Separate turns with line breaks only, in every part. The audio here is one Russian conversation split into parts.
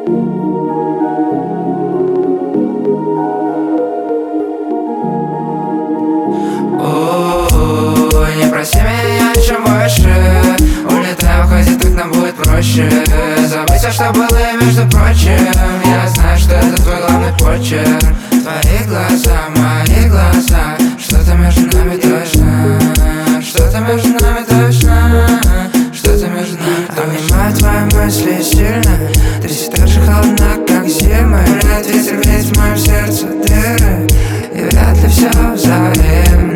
Не проси меня о чем больше. Улетаю, хоть и так нам будет проще. Забыть все, что было между прочим. Я знаю, что это твой главный почерк. Твои глаза, мои глаза. Что-то между нами точно. Что-то между нами точно. Что-то между нами точно. Обнимаю твои мысли сильно. Ты все так же холодна, как зима. Гуляет ветер, греет в моем сердце дыры. И вряд ли все взаимно.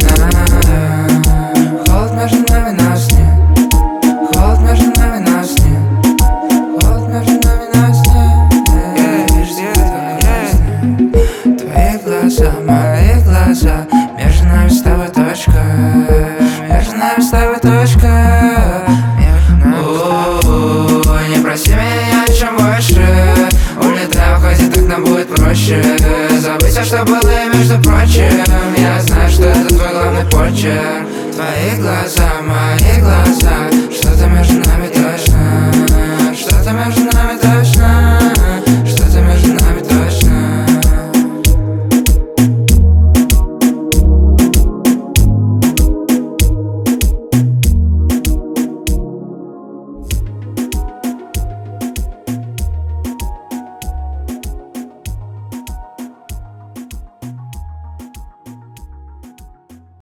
Холод между нами, нас нет. Холод между нами, нас нет. Холод между нами, нас нет. Твои глаза, мои глаза. Между нами с тобой точка. Между нами с тобой точка. Не проси меня о чем больше. Улетаю, хоть и так нам будет проще. Забыть все, что было между прочим. Я знаю, что это твой главный почерк. Твои глаза, мои глаза. Что-то между нами.